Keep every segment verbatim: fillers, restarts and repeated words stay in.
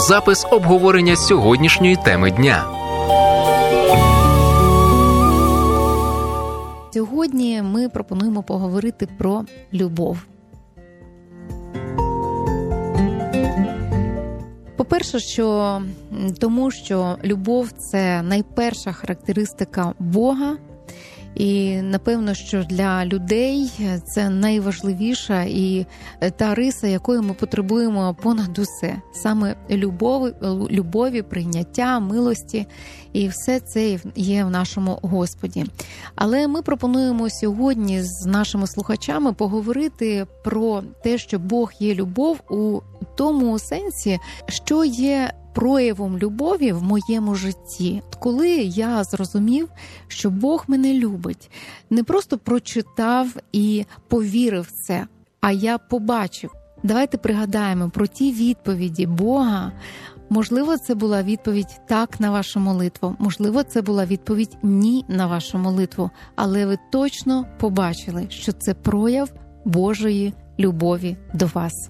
запис обговорення сьогоднішньої теми дня. Сьогодні ми пропонуємо поговорити про любов. По-перше, що тому, що любов – це найперша характеристика Бога. І, напевно, що для людей це найважливіша і та риса, якої ми потребуємо понад усе. Саме любові, любові, прийняття, милості. І все це є в нашому Господі. Але ми пропонуємо сьогодні з нашими слухачами поговорити про те, що Бог є любов у тому сенсі, що є проявом любові в моєму житті. Коли я зрозумів, що Бог мене любить, не просто прочитав і повірив в це, а я побачив. Давайте пригадаємо про ті відповіді Бога. Можливо, це була відповідь «так» на вашу молитву, можливо, це була відповідь «ні» на вашу молитву, але ви точно побачили, що це прояв Божої любові до вас.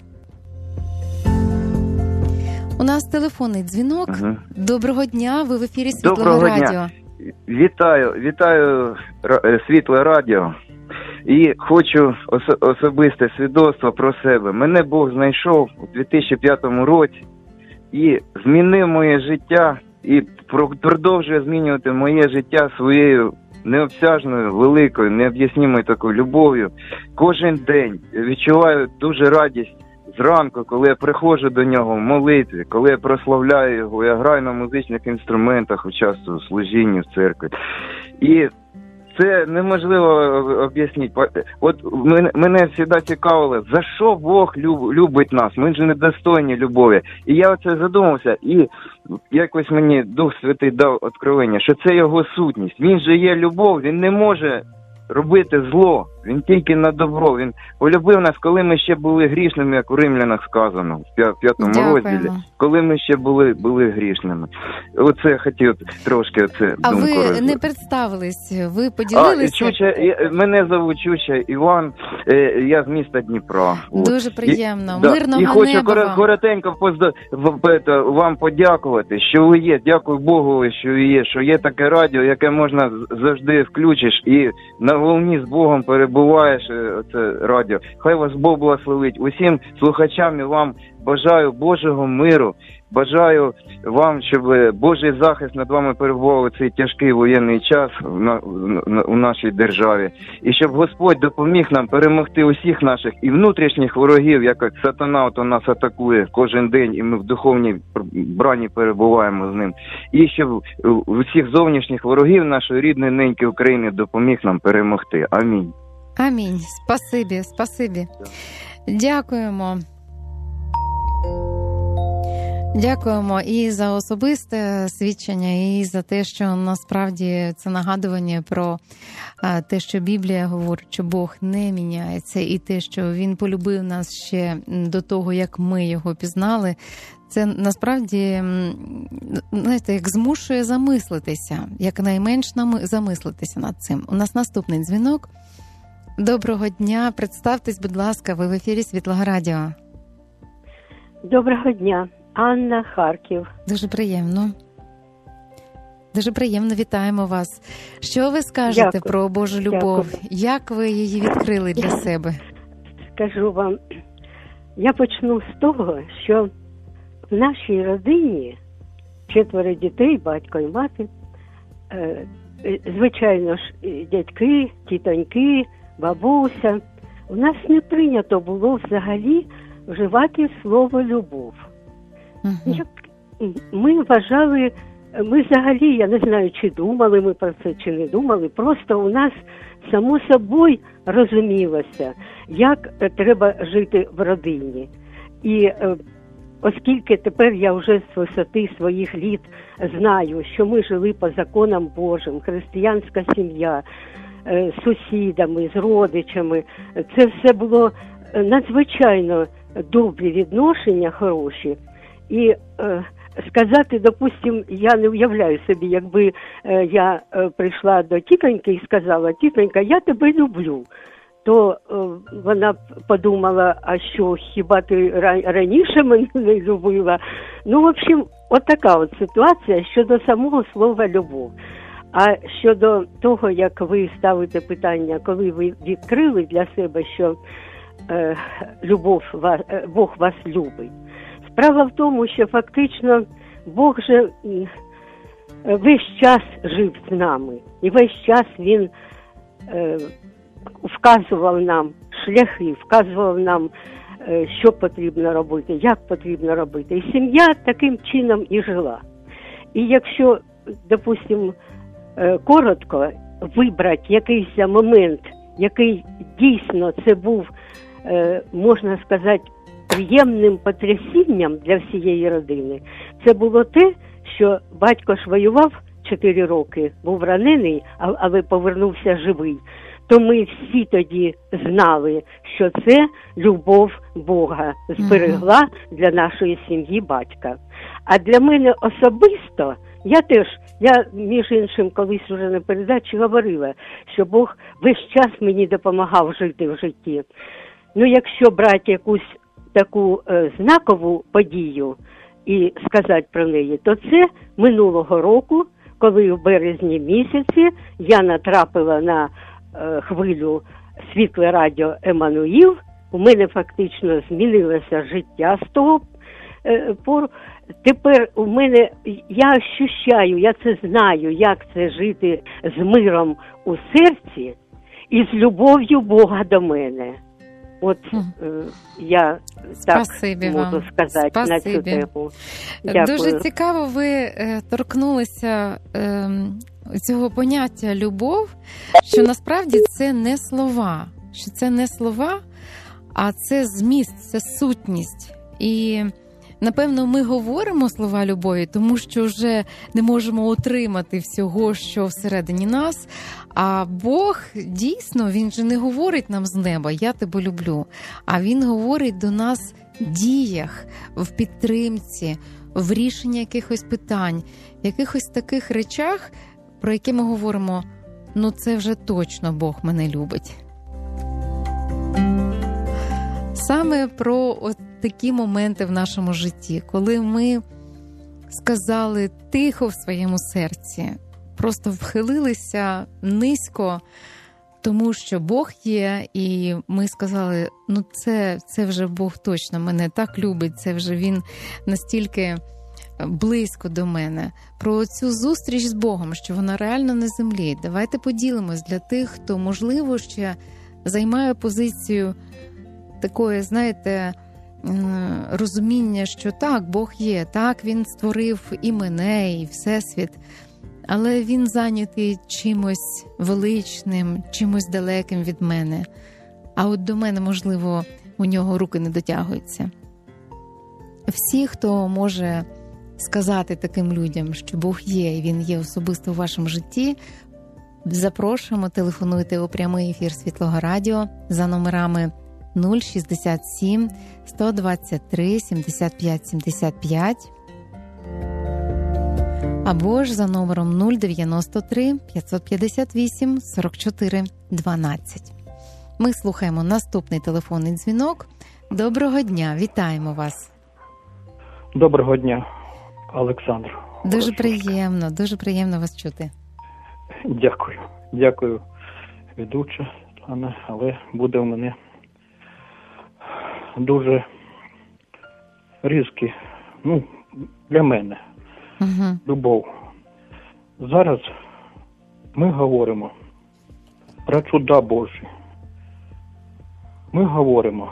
У нас телефонний дзвінок. Ага. Доброго дня, ви в ефірі Світлого Доброго Радіо. Дня. Вітаю, вітаю Світле Радіо. І хочу ос- особисте свідоцтво про себе. Мене Бог знайшов у дві тисячі п'ятому році і змінив моє життя, і продовжує змінювати моє життя своєю необсяжною, великою, необ'яснімою такою любов'ю. Кожен день відчуваю дуже радість. Зранку, коли я приходжу до нього в молитві, коли я прославляю його, я граю на музичних інструментах, участвую в служінні в церкві. І це неможливо об'яснити. От мене, мене завжди цікавило, за що Бог люб, любить нас? Ми ж недостойні любові. І я оце задумався, і якось мені Дух Святий дав відкровення, що це його сутність. Він же є любов, він не може робити зло, він тільки на добро. Він полюбив нас, коли ми ще були грішними, як у Римлянах сказано, в п'ятому розділі, коли ми ще були, були грішними. Оце я хотів трошки оце а думку ви розвити. Не представились, ви поділилися? А, Чуча, мене звуть Чуча Іван, я з міста Дніпра. Дуже приємно, і, мирного да, і хочу неба кор- вам. коротенько позда... вам подякувати, що ви є. Дякую Богу, що ви є, що є таке радіо, яке можна завжди включиш і на волні з Богом перебуваєш, це радіо. Хай вас Бог благословить. Усім слухачам і вам бажаю Божого миру, бажаю вам, щоб Божий захист над вами перебував у цей тяжкий воєнний час на, на, у нашій державі. І щоб Господь допоміг нам перемогти усіх наших і внутрішніх ворогів, як сатана от нас атакує кожен день, і ми в духовній брані перебуваємо з ним. І щоб усіх зовнішніх ворогів нашої рідної неньки України допоміг нам перемогти. Амінь. Амінь. Спасибі, спасибі. Дякуємо. Дякуємо і за особисте свідчення, і за те, що насправді це нагадування про те, що Біблія говорить, що Бог не міняється, і те, що Він полюбив нас ще до того, як ми Його пізнали. Це насправді, знаєте, як змушує замислитися, якнайменш нам замислитися над цим. У нас наступний дзвінок. Доброго дня, представтесь, будь ласка, ви в ефірі Світлого Радіо. Доброго дня, Анна, Харків. Дуже приємно. Дуже приємно, вітаємо вас. Що ви скажете Дякую. Про Божу любов? Дякую. Як ви її відкрили для себе? Скажу вам, я почну з того, що в нашій родині четверо дітей, батько і мати, звичайно ж, дядьки, тітоньки, бабуся. У нас не прийнято було взагалі вживати слово «любов». Uh-huh. Як ми вважали, ми взагалі, я не знаю, чи думали ми про це, чи не думали, просто у нас само собою розумілося, як треба жити в родині. І оскільки тепер я вже з висоти своїх літ знаю, що ми жили по законам Божим, християнська сім'я, з сусідами, з родичами, це все було надзвичайно добрі відношення, хороші. І е, сказати, допустим, я не уявляю собі, якби е, я е, прийшла до тітоньки і сказала: тітонька, я тебе люблю. то вона подумала, а що, хіба ти раніше мене не любила? Ну, в общем, от така от ситуація щодо самого слова «любов». А щодо того, як ви ставите питання, коли ви відкрили для себе, що е, любов вас, е, Бог вас любить. Справа в тому, що фактично Бог же е, весь час жив з нами. І весь час Він е, вказував нам шляхи, вказував нам, е, що потрібно робити, як потрібно робити. І сім'я таким чином і жила. І якщо, допустимо, коротко вибрати якийсь момент, який дійсно це був, можна сказати, приємним потрясінням для всієї родини, це було те, що батько ж воював чотири роки, був ранений, але повернувся живий. То ми всі тоді знали, що це любов Бога зберегла для нашої сім'ї батька. А для мене особисто, я теж, я, між іншим, колись уже на передачі говорила, що Бог весь час мені допомагав жити в житті. Ну, якщо брати якусь таку е, знакову подію і сказати про неї, то це минулого року, коли в березні місяці я натрапила на е, хвилю Світле Радіо Еммануїл. У мене фактично змінилося життя з того е, пору. Тепер у мене, я ощущаю, я це знаю, як це жити з миром у серці і з любов'ю Бога до мене. От е, я Спасибі так вам. можу сказати. Спасибі. На цю тему. Дякую. Дуже цікаво, ви е, торкнулися е, цього поняття любов, що насправді це не слова, що це не слова, а це зміст, це сутність. І напевно, ми говоримо слова любові, тому що вже не можемо отримати всього, що всередині нас. А Бог, дійсно, Він же не говорить нам з неба «я тебе люблю», а Він говорить до нас в діях, в підтримці, в рішенні якихось питань, в якихось таких речах, про які ми говоримо «ну це вже точно Бог мене любить». Саме про от такі моменти в нашому житті, коли ми сказали тихо в своєму серці, просто вхилилися низько, тому що Бог є, і ми сказали, ну це, це вже Бог точно мене так любить, це вже Він настільки близько до мене. Про цю зустріч з Богом, що вона реально на землі. Давайте поділимось для тих, хто, можливо, ще займає позицію такої, знаєте, розуміння, що так, Бог є, так, Він створив і мене, і Всесвіт, але Він зайнятий чимось величним, чимось далеким від мене. А от до мене, можливо, у нього руки не дотягуються. Всі, хто може сказати таким людям, що Бог є, і Він є особисто у вашому житті, запрошуємо, телефонуйте у прямий ефір Світлого Радіо за номерами нуль шістдесят сім сто двадцять три сімдесят п'ять сімдесят п'ять або ж за номером нуль дев'яносто три п'ятсот п'ятдесят вісім сорок чотири дванадцять. Ми слухаємо наступний телефонний дзвінок. Доброго дня, вітаємо вас. Доброго дня, Олександр. Дуже приємно, дуже приємно вас чути. Дякую, дякую, ведуча, Анна, але буде у мене дуже різкі, ну, для мене, угу. Любов. Зараз ми говоримо про чуда Божі. Ми говоримо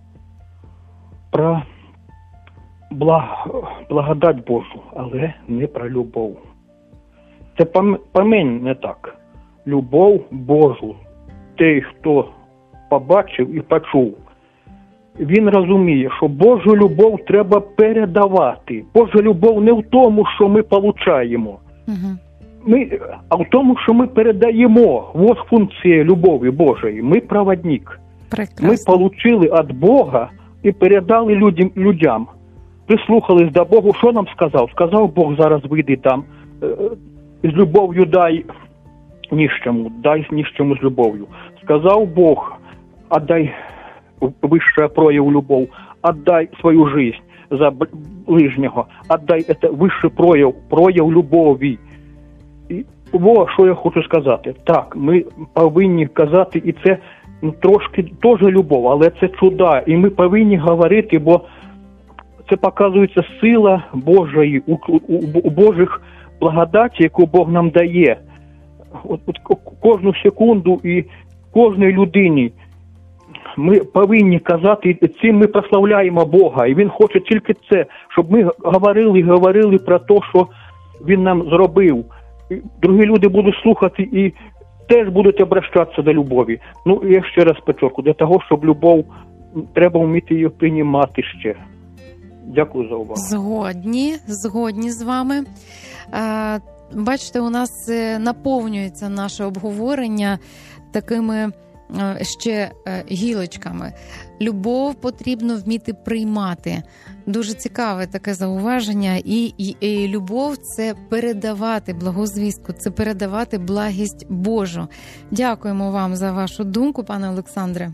про благ... благодать Божу, але не про любов. Це помень не так. Любов Божу. Той, хто побачив і почув, він розуміє, що Божу любов треба передавати. Божа любов не в тому, що ми получаємо, угу. ми, а в тому, що ми передаємо. Ось функція любові Божої. Ми проводник. Прекрасно. Ми получили від Бога і передали людям. людям. Прислухались до Богу, що нам сказав? Сказав Бог, зараз вийди там, з любов'ю дай ніщому, дай ніщому з любов'ю. Сказав Бог, отдай высшее прояв любов, отдай свою жизнь за ближнього, отдай це вищий прояв, прояв любові. І во, що я хочу сказати. Так, ми повинні казати, і це ну, трошки теж любов, але це чуда. І ми повинні говорити, бо це показується сила Божої, у, у, у Божих благодаті, яку Бог нам дає. От, от кожну секунду і кожній людині ми повинні казати, і цим ми прославляємо Бога. І Він хоче тільки це, щоб ми говорили і говорили про те, що Він нам зробив. І другі люди будуть слухати і теж будуть обращатися до любові. Ну, я ще раз підчеркую, для того, щоб любов, треба вміти її приймати ще. Дякую за увагу. Згодні, згодні з вами. Бачите, у нас наповнюється наше обговорення такими ще гілочками. Любов потрібно вміти приймати. Дуже цікаве таке зауваження. І, і, і любов – це передавати благозвістку, це передавати благість Божу. Дякуємо вам за вашу думку, пане Олександре.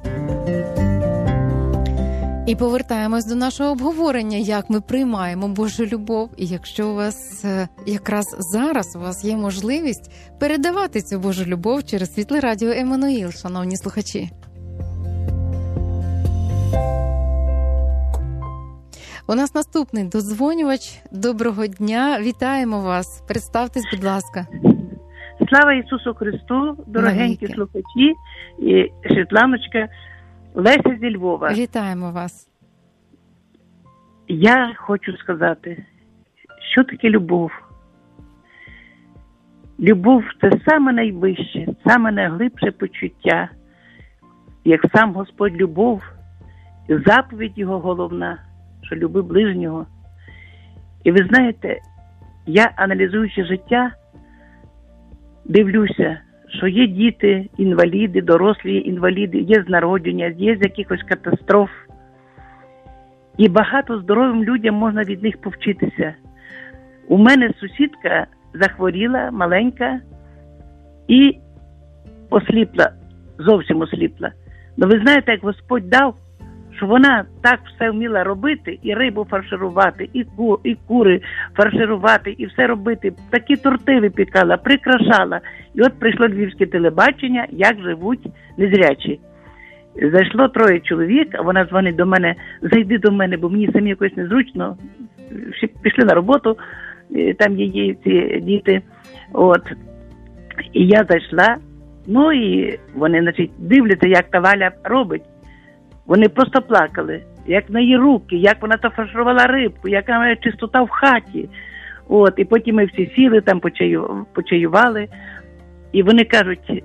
І повертаємось до нашого обговорення, як ми приймаємо Божу любов. І якщо у вас якраз зараз у вас є можливість передавати цю Божу любов через Світле Радіо Еммануїл, шановні слухачі. У нас наступний додзвонювач. Доброго дня, вітаємо вас. Представтесь, будь ласка. Слава Ісусу Христу, дорогенькі Навіки. Слухачі і Світланочка, Леся зі Львова. Вітаємо вас. Я хочу сказати, що таке любов. Любов – це саме найвище, саме найглибше почуття. Як сам Господь любов, заповідь Його головна, що люби ближнього. І ви знаєте, я, аналізуючи життя, дивлюся, що є діти, інваліди, дорослі інваліди, є з народження, є з якихось катастроф. І багато здоровим людям можна від них повчитися. У мене сусідка захворіла, маленька, і осліпла, зовсім осліпла. Ну ви знаєте, як Господь дав, що вона так все вміла робити, і рибу фарширувати, і, ку, і кури фарширувати, і все робити. Такі торти випікала, прикрашала. І от прийшло львівське телебачення, як живуть незрячі. Зайшло троє чоловік, а вона дзвонить до мене, зайди до мене, бо мені самі якось незручно. Всі пішли на роботу, там її ці діти. От. І я зайшла, ну і вони, значить, дивляться, як та Валя робить. Вони просто плакали, як на її руки, як вона та фарширувала рибку, яка має чистота в хаті. От, і потім ми всі сіли, там почаю, почаювали. І вони кажуть,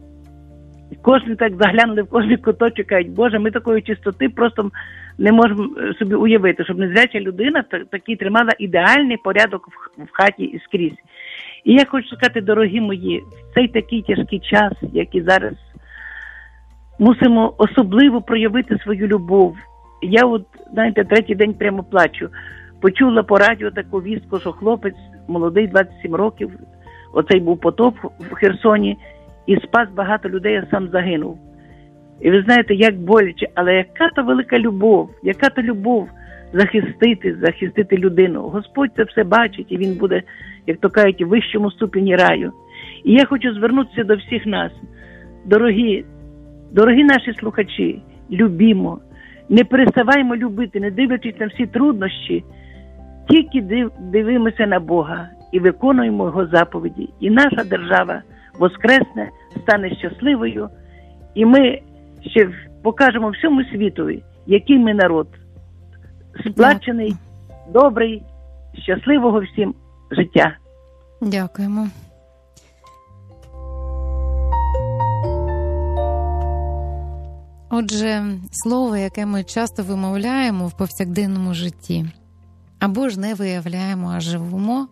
кожен так заглянули в кожний куточок, кажуть, Боже, ми такої чистоти просто не можемо собі уявити, щоб незряча людина такий тримала ідеальний порядок в хаті і скрізь. І я хочу сказати, дорогі мої, в цей такий тяжкий час, який зараз, мусимо особливо проявити свою любов. Я от, знаєте, третій день прямо плачу. Почула по радіо таку вістку, що хлопець молодий, двадцять сім років, оцей був потоп в Херсоні, і спас багато людей, а сам загинув. І ви знаєте, як боляче, але яка то велика любов, яка то любов захистити, захистити людину. Господь це все бачить, і Він буде, як то кажуть, в вищому ступені раю. І я хочу звернутися до всіх нас. Дорогі, дорогі наші слухачі, любімо, не переставаймо любити, не дивлячись на всі труднощі, тільки див, дивимося на Бога і виконуємо Його заповіді. І наша держава воскресне, стане щасливою, і ми ще покажемо всьому світові, який ми народ. Сплачений, добрий, щасливого всім життя. Дякуємо. Отже, слово, яке ми часто вимовляємо в повсякденному житті, або ж не виявляємо, а живемо,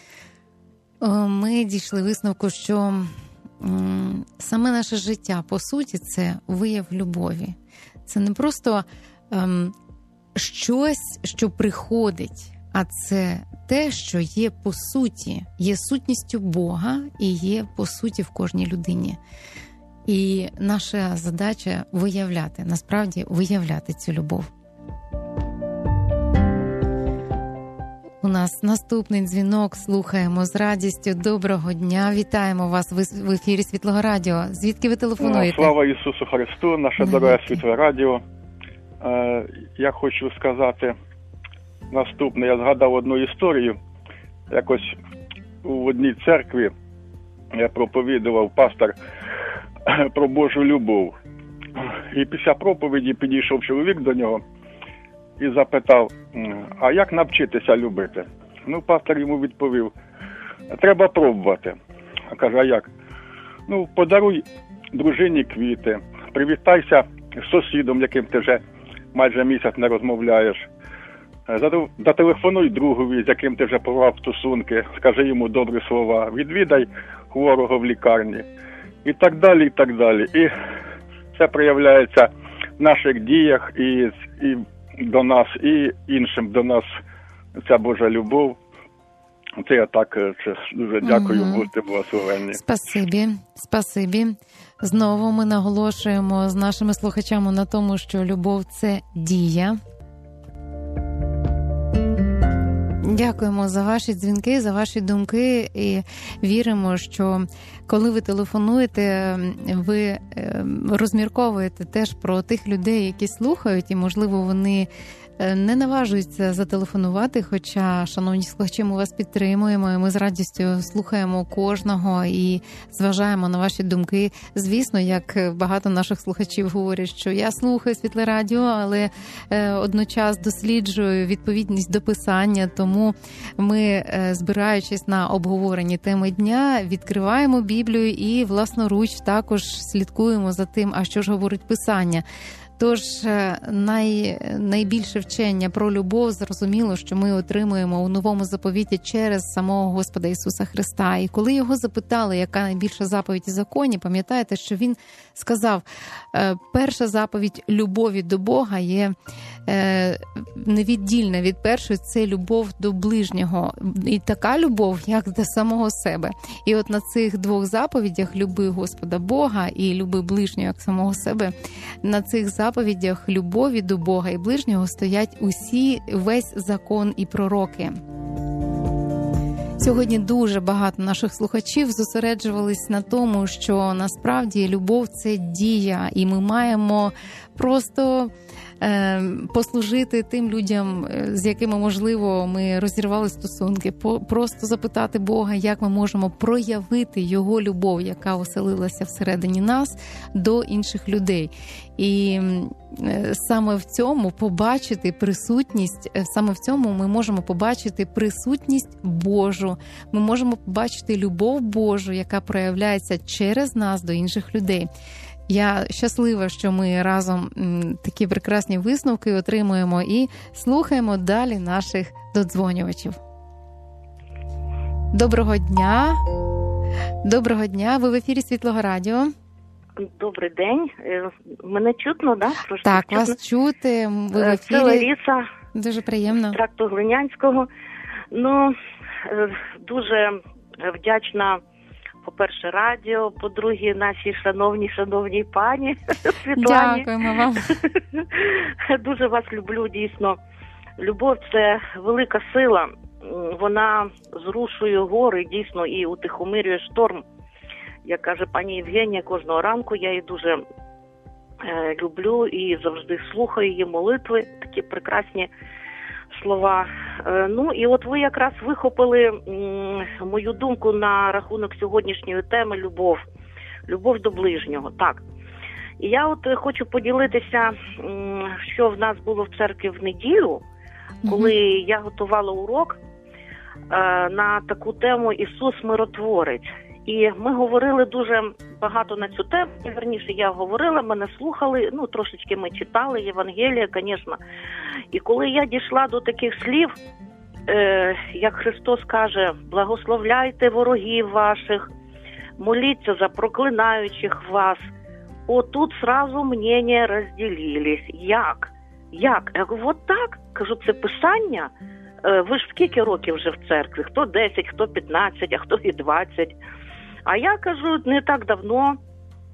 ми дійшли висновку, що саме наше життя, по суті, це вияв любові. Це не просто ем, щось, що приходить, а це те, що є по суті, є сутністю Бога і є по суті в кожній людині. І наша задача виявляти, насправді виявляти цю любов. У нас наступний дзвінок, слухаємо з радістю. Доброго дня, вітаємо вас в ефірі Світлого Радіо. Звідки ви телефонуєте? Слава Ісусу Христу, наше дороге Світле Радіо. Е, я хочу сказати наступне. Я згадав одну історію. Якось у одній церкві я проповідував пастор про Божу любов. І після проповіді підійшов чоловік до нього і запитав, а як навчитися любити? Ну, пастор йому відповів, треба пробувати. А каже, а як? Ну, подаруй дружині квіти, привітайся з сусідом, яким ти вже майже місяць не розмовляєш. Зателефонуй другові, з яким ти вже порвав стосунки, скажи йому добрі слова, відвідай хворого в лікарні. І так далі, і так далі. І це проявляється в наших діях і, і до нас, і іншим до нас ця Божа любов. Це я так дуже дякую, угу. Будьте благословенні. Спасибі, спасибі. Знову ми наголошуємо з нашими слухачами на тому, що любов – це дія. Дякуємо за ваші дзвінки, за ваші думки і віримо, що коли ви телефонуєте, ви розмірковуєте теж про тих людей, які слухають, і, можливо, вони не наважуються зателефонувати, хоча, шановні слухачі, ми вас підтримуємо, і ми з радістю слухаємо кожного і зважаємо на ваші думки. Звісно, як багато наших слухачів говорять, що я слухаю Світле Радіо, але одночас досліджую відповідність до Писання, тому ми, збираючись на обговоренні теми дня, відкриваємо Біблію і власноруч також слідкуємо за тим, а що ж говорить Писання. Тож най, найбільше вчення про любов, зрозуміло, що ми отримуємо у Новому заповіті через самого Господа Ісуса Христа. І коли його запитали, яка найбільша заповідь у законі, пам'ятаєте, що він сказав, перша заповідь любові до Бога є невіддільна від першої, це любов до ближнього. І така любов, як до самого себе. І от на цих двох заповідях люби Господа Бога і люби ближнього, як самого себе, на цих заповідях любові до Бога і ближнього стоять усі, весь закон і пророки. Сьогодні дуже багато наших слухачів зосереджувались на тому, що насправді любов – це дія, і ми маємо просто е, послужити тим людям, з якими, можливо, ми розірвали стосунки, по, просто запитати Бога, як ми можемо проявити Його любов, яка оселилася всередині нас, до інших людей. І саме в цьому побачити присутність, саме в цьому ми можемо побачити присутність Божу. Ми можемо побачити любов Божу, яка проявляється через нас до інших людей. Я щаслива, що ми разом такі прекрасні висновки отримуємо і слухаємо далі наших додзвонювачів. Доброго дня. Доброго дня. Ви в ефірі Світлого Радіо. Добрий день. Мене чутно, да? Прошу, так? чутно? Вас чути. Ви в ефірі. Це Лариса. Дуже приємно. З тракту Глинянського. Ну, дуже вдячна, по-перше, радіо, по-друге, нашій шановній, шановній пані Світлані. Дякуємо вам. Дуже вас люблю, дійсно. Любов – це велика сила. Вона зрушує гори, дійсно, і утихомирює шторм. Як каже пані Євгенія, кожного ранку я її дуже е, люблю і завжди слухаю її молитви, такі прекрасні слова. Е, ну і от ви якраз вихопили м, мою думку на рахунок сьогоднішньої теми любов. Любов до ближнього, так. І я от хочу поділитися, м, що в нас було в церкві в неділю, коли mm-hmm. я готувала урок е, на таку тему «Ісус миротворець». І ми говорили дуже багато на цю тему, верніше я говорила, мене слухали, ну трошечки ми читали Євангелія, звісно. І коли я дійшла до таких слів, е, як Христос каже, благословляйте ворогів ваших, моліться за проклинаючих вас, отут сразу мнення розділились. Як? Як? Я говорю, от так, кажу, це Писання. Е, ви ж скільки років вже в церкві? Хто десять, хто п'ятнадцять, а хто і двадцять. А я кажу, не так давно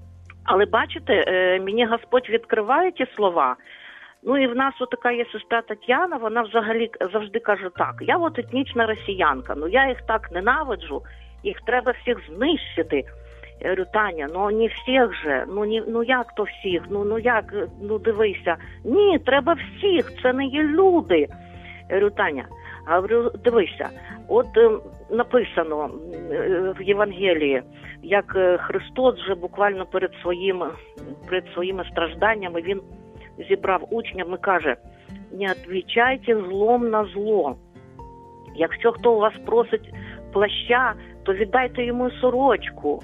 Але бачите, мені Господь відкриває ті слова. Ну і в нас от така є сестра Тетяна, вона взагалі завжди каже так: я от етнічна росіянка, ну я їх так ненавиджу, їх треба всіх знищити. Я говорю: Таня, ну не всіх же, ну, ні, ну як то всіх, ну, ну як, ну дивися. Ні, треба всіх, це не є люди. Я говорю: Таня, а говорю, дивися, от е, написано е, в Євангелії, як е, Христос вже буквально перед своїм, перед своїми стражданнями, він зібрав учнів і каже: не відповідайте злом на зло. Якщо хто у вас просить плаща, то віддайте йому сорочку.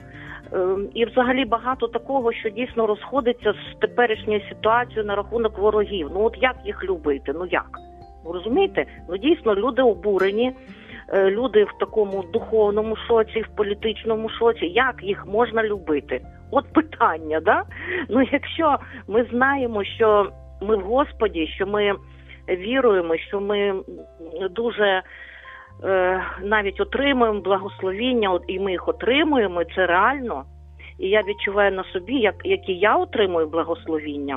І взагалі багато такого, що дійсно розходиться з теперішньою ситуацією на рахунок ворогів. Ну от як їх любити? Ну як? Ну розумієте? Ну дійсно люди обурені, люди в такому духовному шоці, в політичному шоці. Як їх можна любити? От питання, да? Ну якщо ми знаємо, що ми в Господі, що ми віруємо, що ми дуже е, навіть отримуємо благословіння, і ми їх отримуємо, це реально. І я відчуваю на собі, як, які я отримую благословіння.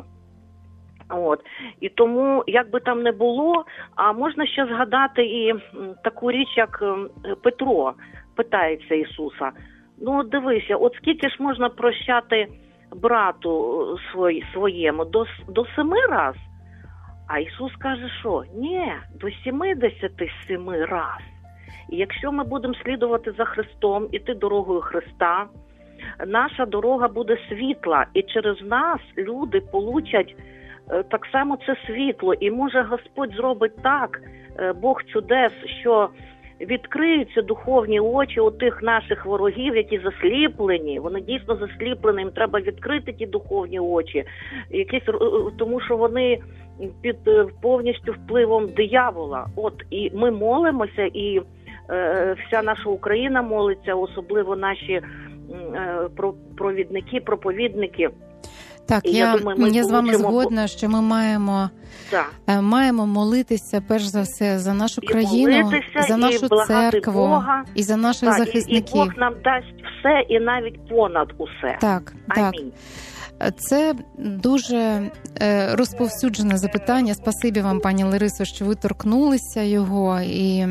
От. І тому, як би там не було, а можна ще згадати і таку річ, як Петро питається Ісуса: ну, дивися, от скільки ж можна прощати брату свої, своєму? До, до семи раз? А Ісус каже, що? Ні, до сімдесяти семи раз. І якщо ми будемо слідувати за Христом, іти дорогою Христа, наша дорога буде світла, і через нас люди получать е, так само це світло. І може Господь зробить так, е, Бог чудес, що відкриються духовні очі у тих наших ворогів, які засліплені. Вони дійсно засліплені, їм треба відкрити ті духовні очі. Якісь, тому що вони під повністю впливом диявола. От, і ми молимося, і е, вся наша Україна молиться, особливо наші е, провідники, проповідники. Так, і я, я, думаю, я з вами згодна, що ми маємо, так. маємо молитися, перш за все, за нашу і країну, за нашу церкву Бога, і за наших так, захисників. І, і Бог нам дасть все і навіть понад усе. Так, Амінь. Так. Це дуже розповсюджене запитання. Спасибі вам, пані Ларисо, що ви торкнулися його. І,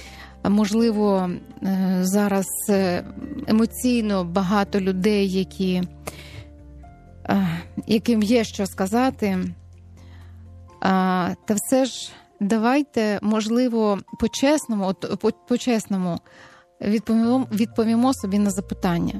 можливо, зараз емоційно багато людей, які... яким є що сказати. Та все ж давайте, можливо, по-чесному, от, по- по-чесному відповімо, відповімо собі на запитання.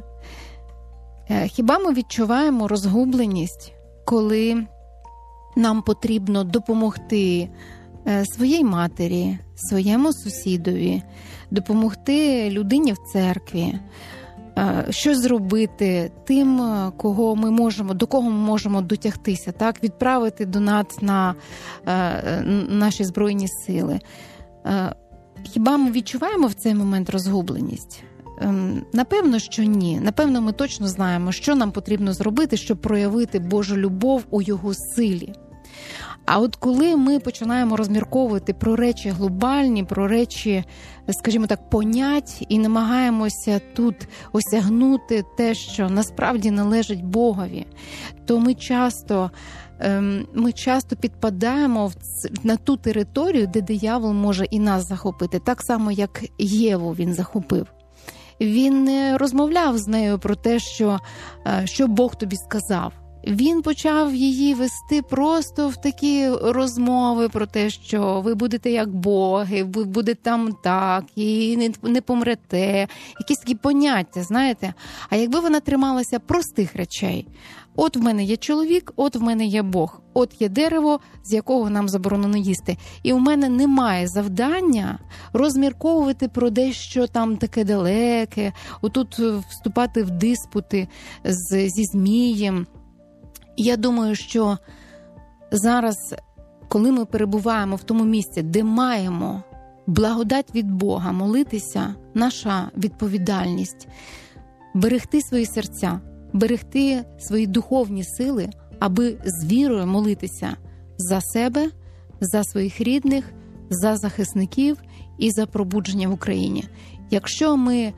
Хіба ми відчуваємо розгубленість, коли нам потрібно допомогти своїй матері, своєму сусідові, допомогти людині в церкві, щось зробити тим, кого ми можемо, до кого ми можемо дотягтися, так, відправити донат на е, наші Збройні Сили. Е, хіба ми відчуваємо в цей момент розгубленість? Е, напевно, що ні. Напевно, ми точно знаємо, що нам потрібно зробити, щоб проявити Божу любов у Його силі. А от коли ми починаємо розмірковувати про речі глобальні, про речі, скажімо так, понять, і намагаємося тут осягнути те, що насправді належить Богові, то ми часто, ми часто підпадаємо на ту територію, де диявол може і нас захопити, так само, як Єву він захопив. Він не розмовляв з нею про те, що, що Бог тобі сказав. Він почав її вести просто в такі розмови про те, що ви будете як боги, ви будете там так, і не, не помрете. Якісь такі поняття, знаєте. А якби вона трималася простих речей. От в мене є чоловік, от в мене є Бог, от є дерево, з якого нам заборонено їсти. І у мене немає завдання розмірковувати про дещо там таке далеке, отут вступати в диспути з, зі Змієм. Я думаю, що зараз, коли ми перебуваємо в тому місці, де маємо благодать від Бога, молитися, наша відповідальність – берегти свої серця, берегти свої духовні сили, аби з вірою молитися за себе, за своїх рідних, за захисників і за пробудження в Україні. Якщо ми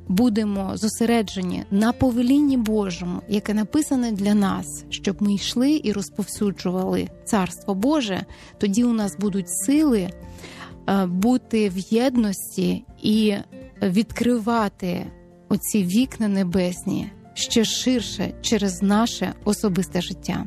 будемо зосереджені на повелінні Божому, яке написане для нас, щоб ми йшли і розповсюджували Царство Боже, тоді у нас будуть сили бути в єдності і відкривати оці вікна небесні ще ширше через наше особисте життя.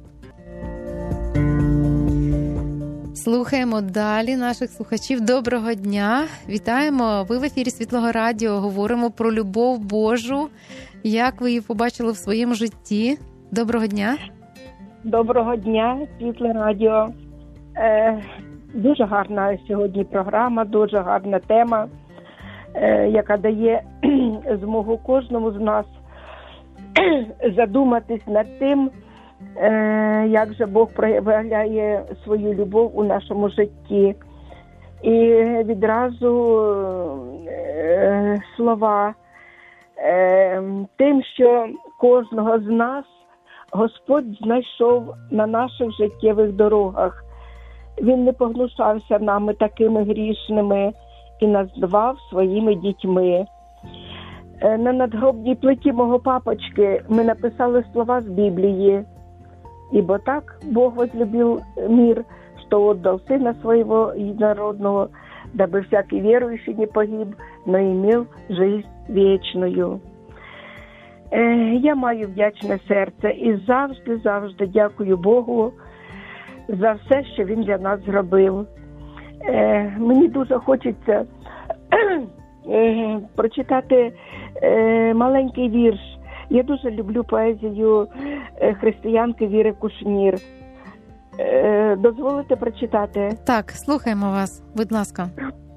Слухаємо далі наших слухачів. Доброго дня! Вітаємо! Ви в ефірі Світлого Радіо. Говоримо про любов Божу. Як ви її побачили в своєму житті? Доброго дня! Доброго дня, Світле Радіо. Е, дуже гарна сьогодні програма, дуже гарна тема, е, яка дає змогу кожному з нас задуматись над тим, е, як же Бог проявляє свою любов у нашому житті. І відразу е, слова е, тим, що кожного з нас Господь знайшов на наших життєвих дорогах. Він не погнушався нами такими грішними і назвав своїми дітьми. На надгробній плиті мого папочки ми написали слова з Біблії. «Ибо так Бог возлюбил мир, что отдал Сына Своего Единородного, дабы всякий верующий не погиб, но имел жизнь вечную». Я маю вдячне серце і завжди-завжди дякую Богу за все, що Він для нас зробив. Мені дуже хочеться прочитати маленький вірш. Я дуже люблю поезію християнки Віри Кушнір. Дозволите прочитати? Так, слухаємо вас, будь ласка.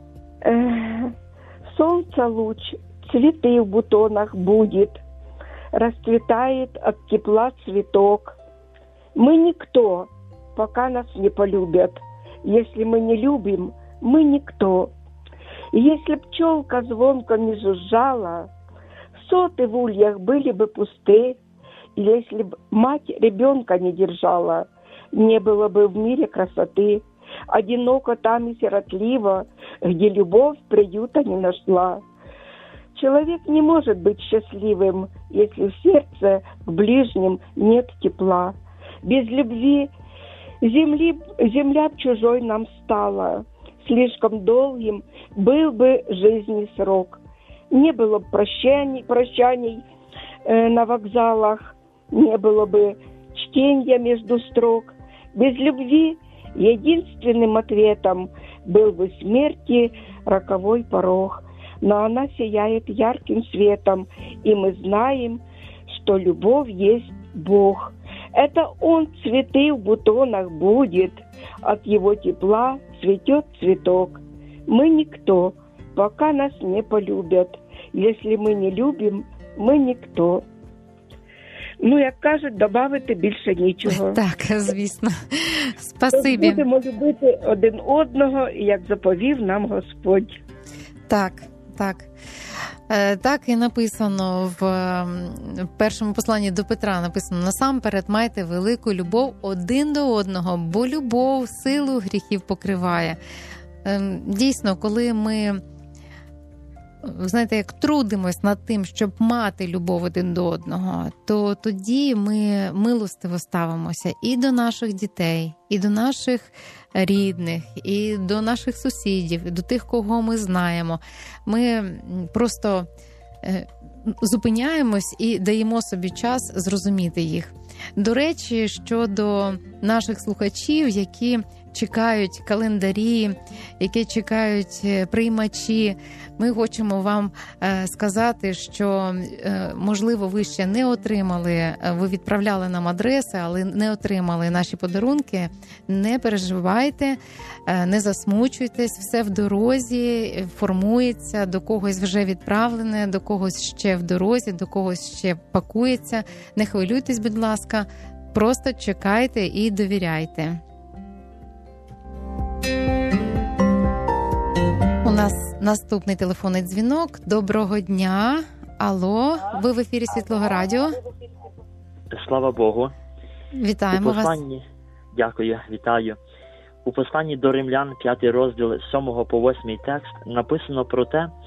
«Солнце луч, цветы в бутонах будет, расцветает от тепла цветок. Мы никто, пока нас не полюбят. Если мы не любим, мы никто. Если пчелка звонко не жужжала, соты в ульях были бы пусты. Если б мать ребенка не держала, не было бы в мире красоты. Одиноко там и сиротливо, где любовь приюта не нашла. Человек не может быть счастливым, если в сердце к ближним нет тепла. Без любви земли, земля б чужой нам стала. Слишком долгим был бы жизни срок. Не было бы прощаний, прощаний э, на вокзалах, не было бы чтения между строк. Без любви единственным ответом был бы смерти роковой порог. Но она сияет ярким светом, и мы знаем, что любовь есть Бог. Это Он цветы в бутонах будет, от Его тепла цветет цветок. Мы никто, пока нас не полюбят. Если мы не любим, мы никто». Ну, як кажуть, добавити більше нічого. Так, звісно. Спасибі. Будемо любити один одного, як заповів нам Господь. Так, так. Так і написано в першому посланні до Петра, написано: насамперед майте велику любов один до одного, бо любов силу гріхів покриває. Дійсно, коли ми, знаєте, як трудимось над тим, щоб мати любов один до одного, то тоді ми милостиво ставимося і до наших дітей, і до наших рідних, і до наших сусідів, і до тих, кого ми знаємо. Ми просто зупиняємось і даємо собі час зрозуміти їх. До речі, щодо наших слухачів, які чекають календарі, які чекають приймачі, ми хочемо вам сказати, що, можливо, ви ще не отримали, ви відправляли нам адреси, але не отримали наші подарунки. Не переживайте, не засмучуйтесь, все в дорозі, формується, до когось вже відправлене, до когось ще в дорозі, до когось ще пакується. Не хвилюйтесь, будь ласка, просто чекайте і довіряйте. У нас наступний телефонний дзвінок. Доброго дня. Алло, ви в ефірі Світлого Радіо. Слава Богу. Вітаємо посланні... вас. Дякую, вітаю. У посланні до Римлян, п'ятий розділ, з сьомого по восьмий текст, написано про те,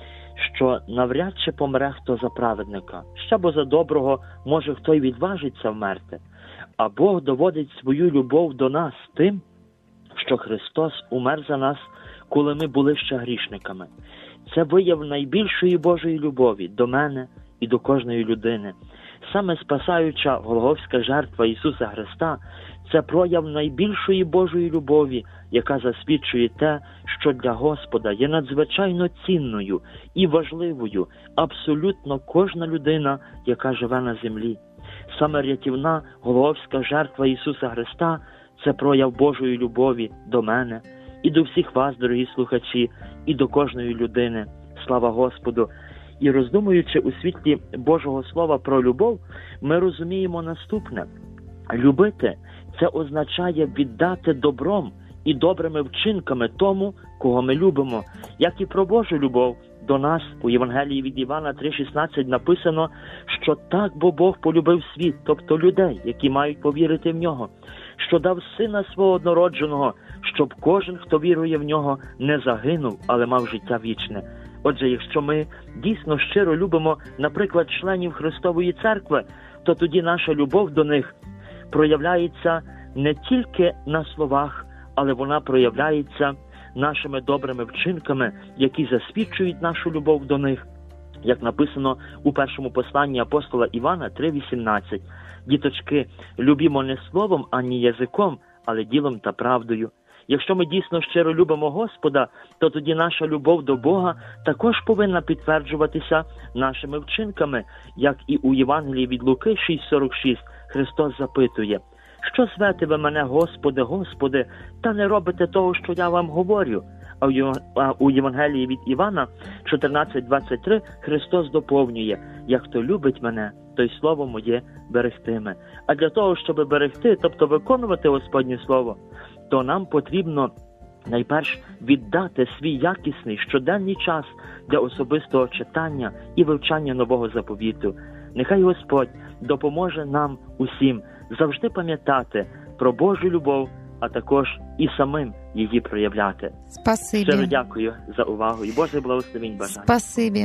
що навряд чи помре хто за праведника, ще бо за доброго може хто й відважиться вмерти. А Бог доводить свою любов до нас тим, що Христос умер за нас, коли ми були ще грішниками. Це вияв найбільшої Божої любові до мене і до кожної людини. Саме спасаюча Голгофська жертва Ісуса Христа – це прояв найбільшої Божої любові, яка засвідчує те, що для Господа є надзвичайно цінною і важливою абсолютно кожна людина, яка живе на землі. Саме рятівна Голгофська жертва Ісуса Христа – це прояв Божої любові до мене і до всіх вас, дорогі слухачі, і до кожної людини. Слава Господу! І роздумуючи у світлі Божого Слова про любов, ми розуміємо наступне. Любити – це означає віддати добром і добрими вчинками тому, кого ми любимо. Як і про Божу любов до нас у Євангелії від Івана три шістнадцять написано, що так бо Бог полюбив світ, тобто людей, які мають повірити в Нього, що дав Сина Свого однородженого, щоб кожен, хто вірує в Нього, не загинув, але мав життя вічне. Отже, якщо ми дійсно щиро любимо, наприклад, членів Христової Церкви, то тоді наша любов до них проявляється не тільки на словах, але вона проявляється нашими добрими вчинками, які засвідчують нашу любов до них. Як написано у першому посланні апостола Івана три вісімнадцять. «Діточки, любімо не словом, ані язиком, але ділом та правдою». Якщо ми дійсно щиро любимо Господа, то тоді наша любов до Бога також повинна підтверджуватися нашими вчинками, як і у Євангелії від Луки шість сорок шість Христос запитує: «Що звете ви мене, Господи, Господи, та не робите того, що я вам говорю?» А у Євангелії від Івана чотирнадцять двадцять три Христос доповнює: «Як хто любить мене, той слово моє берегтиме». А для того, щоб берегти, тобто виконувати Господнє Слово, то нам потрібно найперш віддати свій якісний щоденний час для особистого читання і вивчання Нового Заповіту. Нехай Господь допоможе нам усім завжди пам'ятати про Божу любов, а також і самим її проявляти. Спасибі. Щиро дякую за увагу і Божий благословінь бажаю. Спасибі.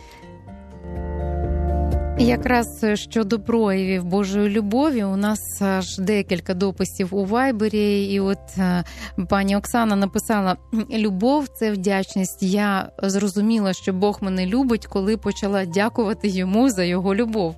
Якраз щодо проявів Божої любові, у нас аж декілька дописів у Вайбері, і от пані Оксана написала: «Любов – це вдячність. Я зрозуміла, що Бог мене любить, коли почала дякувати йому за його любов».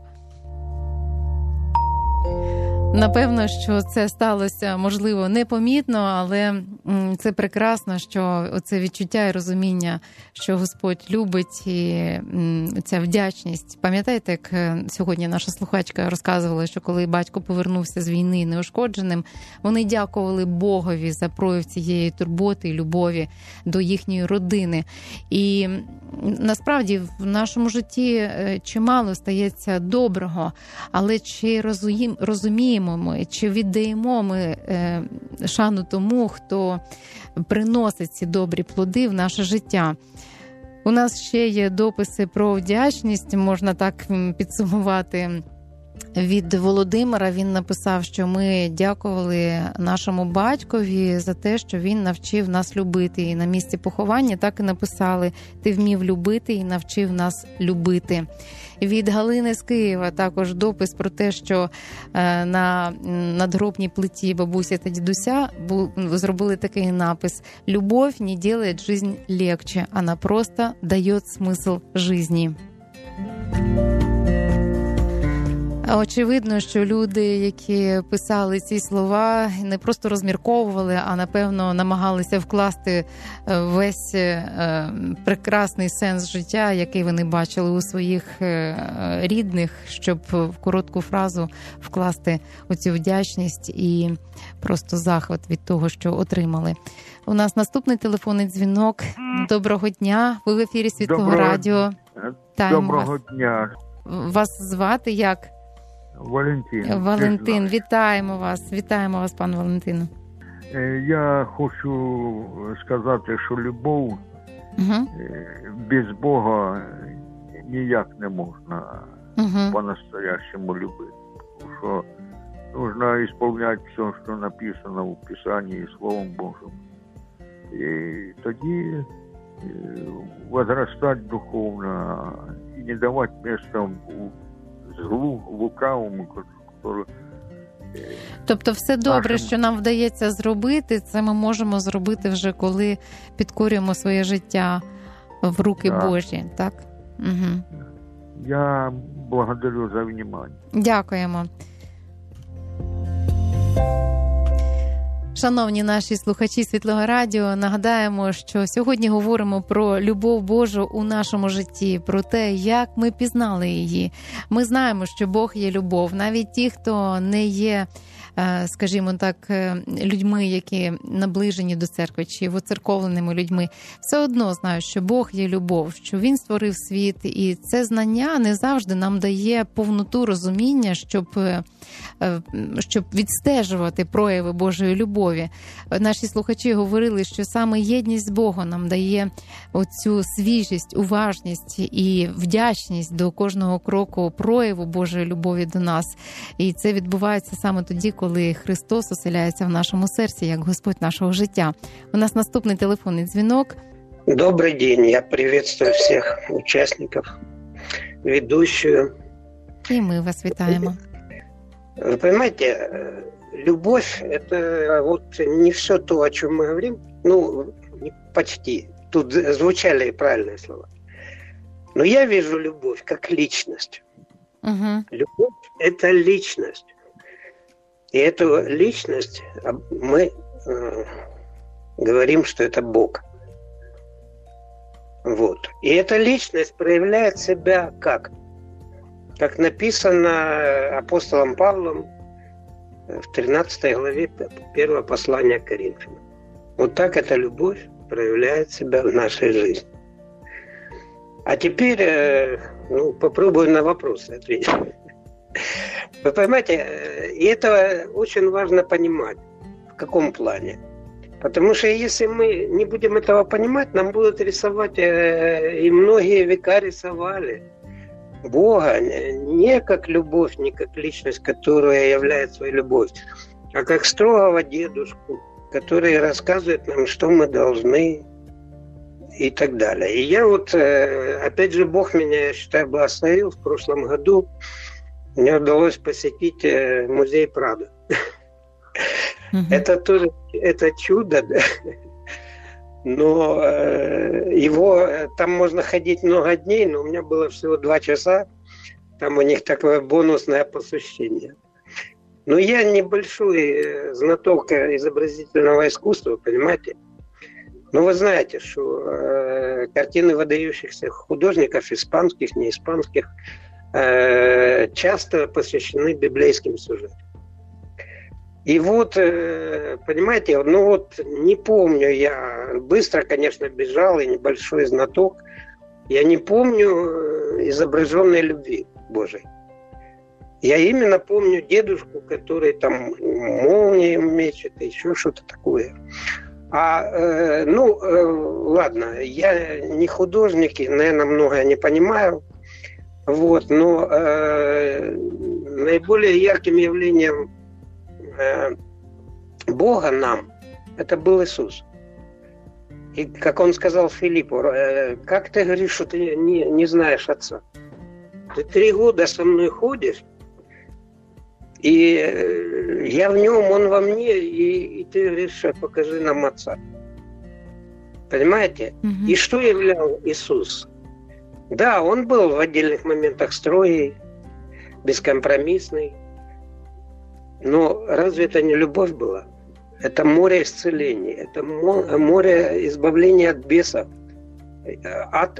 Напевно, що це сталося, можливо, непомітно, але це прекрасно, що оце відчуття і розуміння, що Господь любить, і ця вдячність. Пам'ятаєте, як сьогодні наша слухачка розказувала, що коли батько повернувся з війни неушкодженим, вони дякували Богові за прояв цієї турботи і любові до їхньої родини. І насправді в нашому житті чимало стається доброго, але чи розуміємо ми, чи віддаємо ми шану тому, хто приносить ці добрі плоди в наше життя? У нас ще є дописи про вдячність, можна так підсумувати. Від Володимира він написав, що ми дякували нашому батькові за те, що він навчив нас любити. І на місці поховання так і написали: «Ти вмів любити і навчив нас любити». Від Галини з Києва також допис про те, що на надгробній плиті бабуся та дідуся зробили такий напис: «Любов не делает жизнь легче, она просто дает смысл жизни». Очевидно, що люди, які писали ці слова, не просто розмірковували, а, напевно, намагалися вкласти весь прекрасний сенс життя, який вони бачили у своїх рідних, щоб в коротку фразу вкласти оцю вдячність і просто захват від того, що отримали. У нас наступний телефонний дзвінок. Доброго дня. Ви в ефірі Світлого Доброго... радіо. Вітаємо Доброго вас. дня. Вас звати як? Валентин. Валентин, вітаємо вас. Вітаємо вас, пан Валентину. Я хочу сказати, що любов угу. без Бога ніяк не можна угу. по-настоящему любити. Тому що потрібно виконувати все, що написано в Писанні Словом Божим. І тоді возрастать духовно и не давать места злу, лукавому, который... Тобто все добре, нашим... що нам вдається зробити, це ми можемо зробити вже, коли підкорюємо своє життя в руки так. Божі, так? Угу. Я благодарю за внимание. Дякуємо. Шановні наші слухачі Світлого Радіо, нагадаємо, що сьогодні говоримо про любов Божу у нашому житті, про те, як ми пізнали її. Ми знаємо, що Бог є любов. Навіть ті, хто не є, скажімо так, людьми, які наближені до церкви, чи воцерковленими людьми, все одно знають, що Бог є любов, що Він створив світ, і це знання не завжди нам дає повноту розуміння, щоб, щоб відстежувати прояви Божої любові. Наші слухачі говорили, що саме єдність з Богом нам дає оцю свіжість, уважність і вдячність до кожного кроку прояву Божої любові до нас. І це відбувається саме тоді, коли Христос оселяється в нашому серці, як Господь нашого життя. У нас наступний телефонний дзвінок. Добрый день, я приветствую всех участников, ведущую. И мы вас вітаємо. Вы понимаете, любовь – это вот не все то, о чем мы говорим, ну, почти. Тут звучали правильные слова. Но я вижу любовь как личность. Угу. Любовь – это личность. И эту личность мы э, говорим, что это Бог. Вот. И эта личность проявляет себя как? Как написано апостолом Павлом в тринадцатой главе первого послания к Коринфянам. Вот так эта любовь проявляет себя в нашей жизни. А теперь ну, попробую на вопросы ответить. Вы понимаете, и это очень важно понимать. В каком плане? Потому что если мы не будем этого понимать, нам будут рисовать, и многие века рисовали Бога не как любовь, не как личность, которая является своей любовью, а как строгого дедушку, который рассказывает нам, что мы должны и так далее. И я вот, опять же, Бог меня, я считаю, благословил в прошлом году. Мне удалось посетить музей Прадо. Mm-hmm. Это тоже это чудо, да? Но э, его там можно ходить много дней, но у меня было всего два часа. Там у них такое бонусное посещение. Но я небольшой знаток изобразительного искусства, понимаете? Но вы знаете, что э, картины выдающихся художников, испанских, не испанских, э, часто посвящены библейским сюжетам. И вот, понимаете, ну вот не помню я, быстро, конечно, бежал, и небольшой знаток, я не помню изображенной любви Божией. Я именно помню дедушку, который там молнии мечет, еще что-то такое. А, ну, ладно, я не художник, и, наверное, многое не понимаю, вот, но э, наиболее ярким явлением Бога нам, это был Иисус. И как он сказал Филиппу, как ты говоришь, что ты не, не знаешь Отца? Ты три года со мной ходишь, и я в нем, он во мне, и, и ты говоришь, покажи нам Отца. Понимаете? Mm-hmm. И что являл Иисус? Да, он был в отдельных моментах строгий, бескомпромиссный. Но разве это не любовь была? Это море исцеления, это море избавления от бесов, от,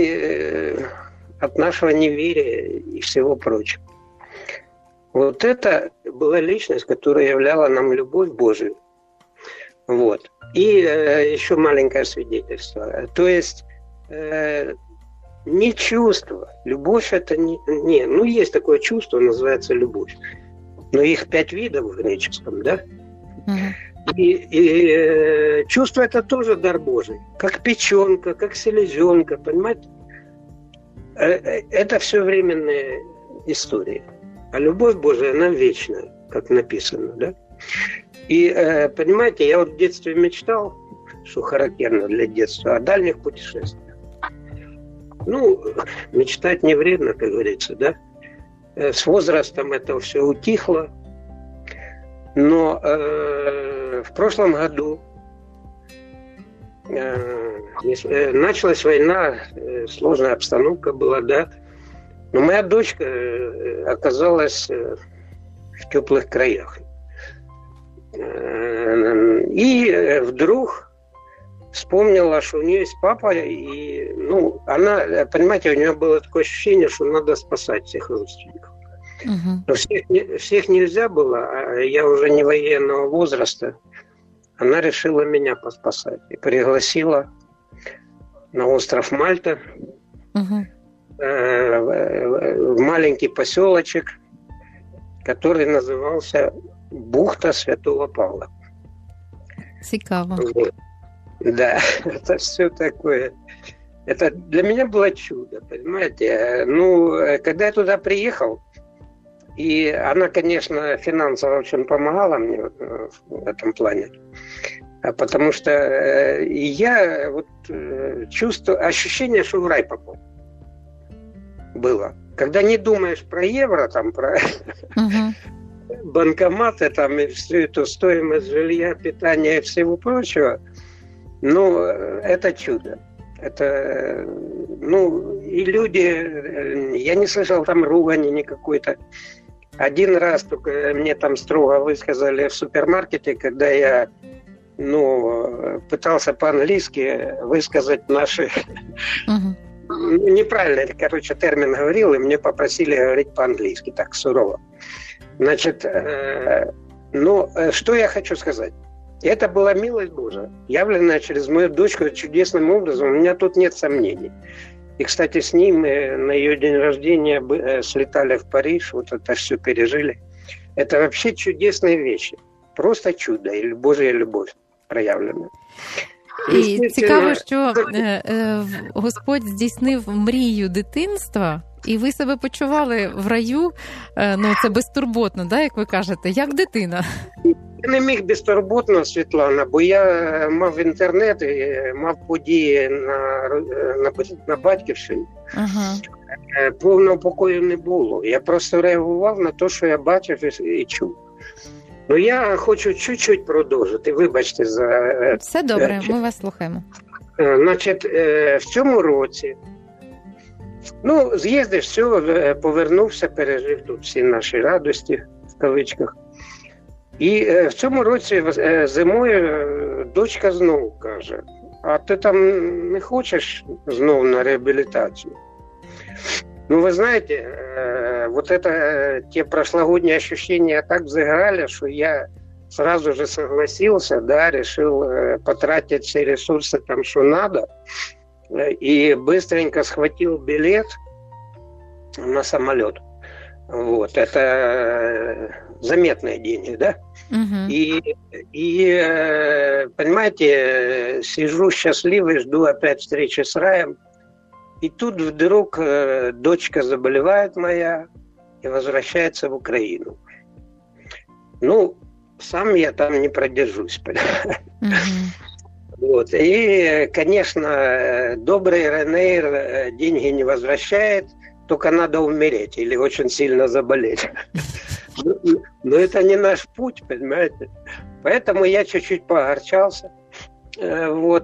от нашего неверия и всего прочего. Вот это была личность, которая являла нам любовь Божию. Вот. И э, еще маленькое свидетельство. То есть э, не чувство. Любовь это не, не... Ну, есть такое чувство, называется любовь. Но их пять видов в греческом, да? Uh-huh. И, и э, чувство это тоже дар Божий. Как печенка, как селезенка, понимаете? Э, это все временные истории. А любовь Божия, она вечная, как написано, да? И, э, понимаете, я вот в детстве мечтал, что характерно для детства, о дальних путешествиях. Ну, мечтать не вредно, как говорится, да? С возрастом это все утихло. Но э, в прошлом году э, началась война, э, сложная обстановка была, да. Но моя дочка э, оказалась э, в теплых краях. Э, и э, вдруг вспомнила, что у нее есть папа, и, ну, она, понимаете, у нее было такое ощущение, что надо спасать всех родственников. Uh-huh. Но всех, всех нельзя было, а я уже не военного возраста. Она решила меня поспасать и пригласила на остров Мальта, uh-huh. э, в маленький поселочек, который назывался Бухта Святого Павла. Цікаво. Вот. Да, это все такое. Это для меня было чудо, понимаете. Ну, когда я туда приехал, и она, конечно, финансово очень помогала мне в этом плане, потому что я вот чувствую, ощущение, что в рай попал. Было. Когда не думаешь про евро, там, про uh-huh. банкоматы, там, и всю эту стоимость жилья, питания и всего прочего, ну, это чудо. Это, ну, и люди, я не слышал там ругани никакой-то. Один раз только мне там строго высказали в супермаркете, когда я, ну, пытался по-английски высказать наши... Uh-huh. Неправильно, короче, термин говорил, и мне попросили говорить по-английски, так сурово. Значит, э, ну, что я хочу сказать. Это была милость Божия, явленная через мою дочку чудесным образом. У меня тут нет сомнений. И, кстати, с ним на ее день рождения слетали в Париж, вот это все пережили. Это вообще чудесные вещи. Просто чудо или Божья любовь проявлена. І цікаво, що е, е, Господь здійснив мрію дитинства, і ви себе почували в раю, е, ну це безтурботно, да, як ви кажете, як дитина. Я не міг безтурботно, Світлана, бо я мав інтернет, мав події на, на, на Батьківщині. Ага. Повного покою не було. Я просто реагував на те, що я бачив і, і чув. Ну, я хочу чуть-чуть продовжити, вибачте за... Все добре, ми вас слухаємо. Значить, в цьому році, ну, з'їздив, все, повернувся, пережив тут всі наші радості, в кавичках. І в цьому році зимою дочка знову каже, а ти там не хочеш знову на реабілітацію? Ну, вы знаете, э, вот это, э, те прошлогодние ощущения так взыграли, что я сразу же согласился, да, решил э, потратить все ресурсы там, что надо, э, и быстренько схватил билет на самолет. Вот, это э, заметные деньги, да? Uh-huh. И, и э, понимаете, сижу счастливый, жду опять встречи с раем. И тут вдруг э, дочка заболевает моя и возвращается в Украину. Ну, сам я там не продержусь. Mm-hmm. Вот. И, конечно, добрый Ренейр деньги не возвращает, только надо умереть или очень сильно заболеть. Но это не наш путь, понимаете? Поэтому я чуть-чуть поогорчался. Вот,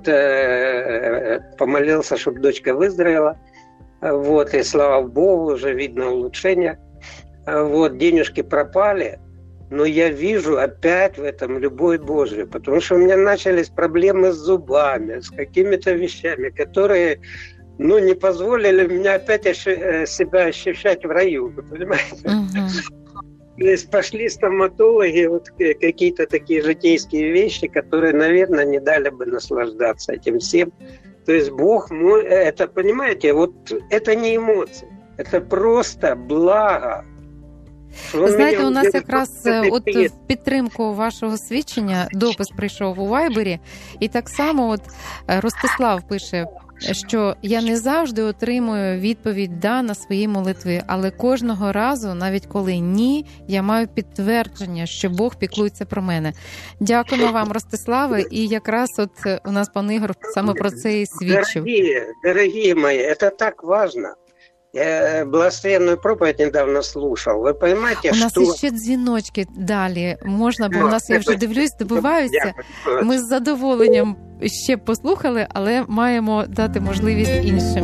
помолился, чтобы дочка выздоровела. Вот, и слава Богу, уже видно улучшение. Вот, денежки пропали, но я вижу опять в этом любовь Божию, потому что у меня начались проблемы с зубами, с какими-то вещами, которые, ну, не позволили мне опять себя ощущать в раю, вы понимаете? Uh-huh. То есть пошли стоматологи, вот какие-то такие житейские вещи, которые, наверное, не дали бы наслаждаться этим всем. То есть Бог мой, это, понимаете, вот это не эмоции, это просто благо. Ви знаєте, у нас якраз от в підтримку вашого свідчення допис прийшов у Вайбері, і так само от Ростислав пише: що я не завжди отримую відповідь «да» на свої молитви, але кожного разу, навіть коли ні, я маю підтвердження, що Бог піклується про мене. Дякуємо вам, Ростиславе, і якраз от у нас пан Ігор саме про це і свідчив. Дорогі, дорогі мої, це так важливо. Я благословенную проповедь недавно слушал. Вы понимаете, у нас что... ще дзвіночки далі. Можна, бо у нас, я вже дивлюсь, добиваються. Ми з задоволенням ще послухали, але маємо дати можливість іншим.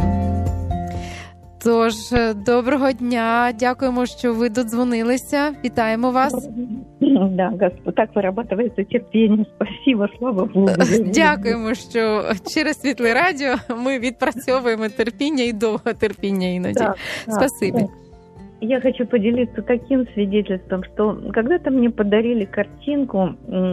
Тож, доброго дня, дякуємо, що ви додзвонилися. Вітаємо вас. Да, Господь, так вырабатывается терпение. Спасибо, слава Богу. Дякуємо, що через Світле Радіо ми відпрацьовуємо терпіння і довго терпіння іноді. Да, спасибі. Да. Я хочу поделиться таким свидетельством, что когда-то мне подарили картинку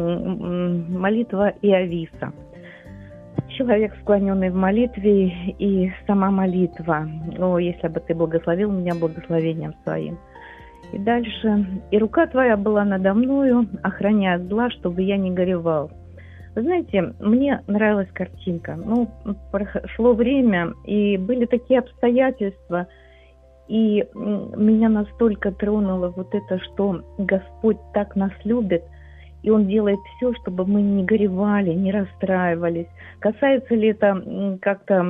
«Молитва Иовиса». Человек, склоненный в молитве, и сама молитва. «О, если бы ты благословил меня благословением своим». И дальше. «И рука твоя была надо мною, охраняя от зла, чтобы я не горевал». Вы знаете, мне нравилась картинка. Ну, прошло время, и были такие обстоятельства, и меня настолько тронуло вот это, что Господь так нас любит, и Он делает все, чтобы мы не горевали, не расстраивались. Касается ли это как-то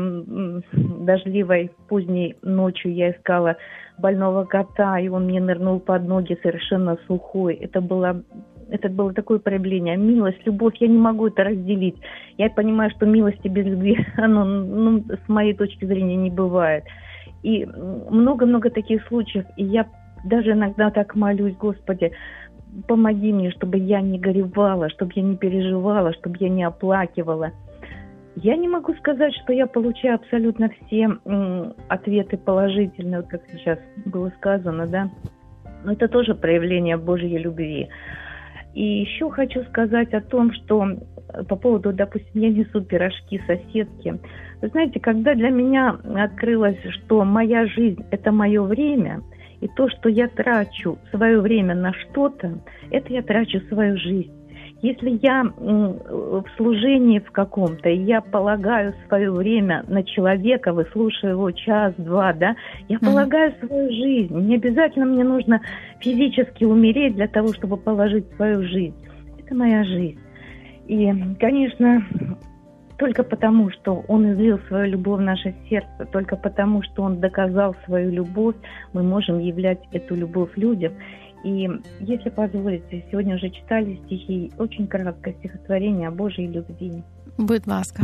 дождливой поздней ночью я искала больного кота, и он мне нырнул под ноги совершенно сухой. Это было, это было такое проявление. Милость, любовь, я не могу это разделить. Я понимаю, что милости без любви, оно, ну, с моей точки зрения, не бывает. И много-много таких случаев. И я даже иногда так молюсь: Господи, помоги мне, чтобы я не горевала, чтобы я не переживала, чтобы я не оплакивала. Я не могу сказать, что я получаю абсолютно все м, ответы положительные, вот как сейчас было сказано, да. Но это тоже проявление Божьей любви. И еще хочу сказать о том, что по поводу, допустим, я несу пирожки соседки. Вы знаете, когда для меня открылось, что моя жизнь – это мое время, и то, что я трачу свое время на что-то, это я трачу свою жизнь. Если я в служении в каком-то, и я полагаю свое время на человека, выслушаю его час-два, да, я mm-hmm. полагаю свою жизнь. Не обязательно мне нужно физически умереть для того, чтобы положить свою жизнь. Это моя жизнь. И, конечно, только потому, что Он излил свою любовь в наше сердце, только потому, что Он доказал свою любовь, мы можем являть эту любовь людям. И, если позволите, сегодня уже читали стихи, очень краткое стихотворение о Божьей любви. Будь ласка.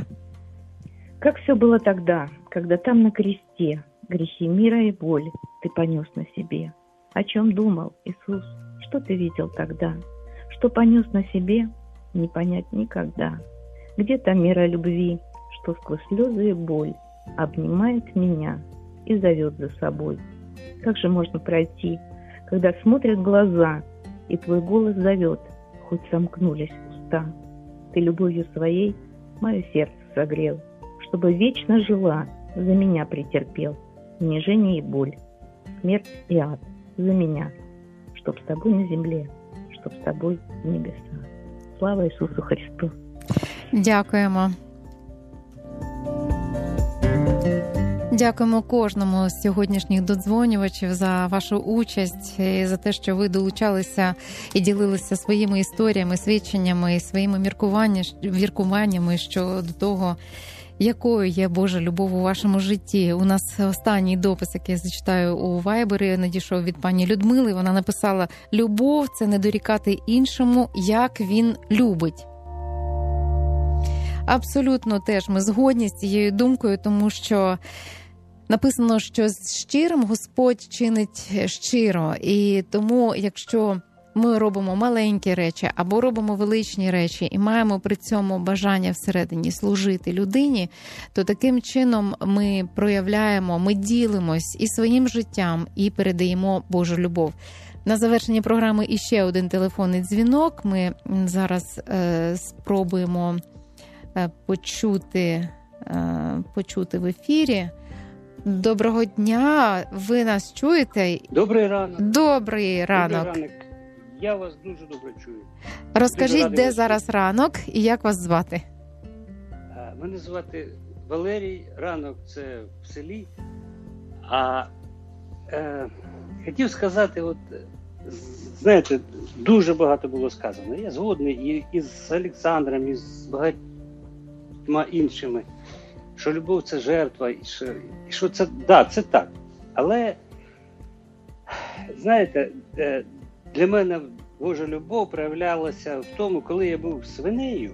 Как все было тогда, когда там на кресте грехи мира и боли ты понес на себе. О чем думал Иисус? Что ты видел тогда? Что понес на себе? Не понять никогда. Где та мера любви, что сквозь слезы и боль обнимает меня и зовет за собой? Как же можно пройти, когда смотрят глаза, и твой голос зовет, хоть сомкнулись уста? Ты любовью своей мое сердце согрел, чтобы вечно жила, за меня претерпел унижение и боль, смерть и ад за меня, чтоб с тобой на земле, чтоб с тобой в небеса. Слава Ісусу Христу! Дякуємо. Дякуємо кожному з сьогоднішніх додзвонювачів за вашу участь і за те, що ви долучалися і ділилися своїми історіями, свідченнями, своїми міркуваннями щодо того, якою є Божа любов у вашому житті. У нас останній допис, який я зачитаю у Вайбері, надійшов від пані Людмили. Вона написала: «Любов – це не дорікати іншому, як він любить». Абсолютно теж ми згодні з цією думкою, тому що написано, що з щирим Господь чинить щиро. І тому, якщо ми робимо маленькі речі або робимо величні речі і маємо при цьому бажання всередині служити людині, то таким чином ми проявляємо, ми ділимось і своїм життям, і передаємо Божу любов. На завершенні програми іще один телефонний дзвінок. Ми зараз е, спробуємо е, почути, е, почути в ефірі. Доброго дня, ви нас чуєте? Добрий ранок. Добрий ранок. Добрий ранок. Я вас дуже добре чую. Розкажіть, де зараз ранок і як вас звати? Мене звати Валерій, ранок це в селі. А е, хотів сказати, от, знаєте, дуже багато було сказано. Я згодний і, і з Олександром, і з багатьма іншими, що любов – це жертва, і що, і що це, да, це так. Але, знаєте, для мене Божа любов проявлялася в тому, коли я був свинею,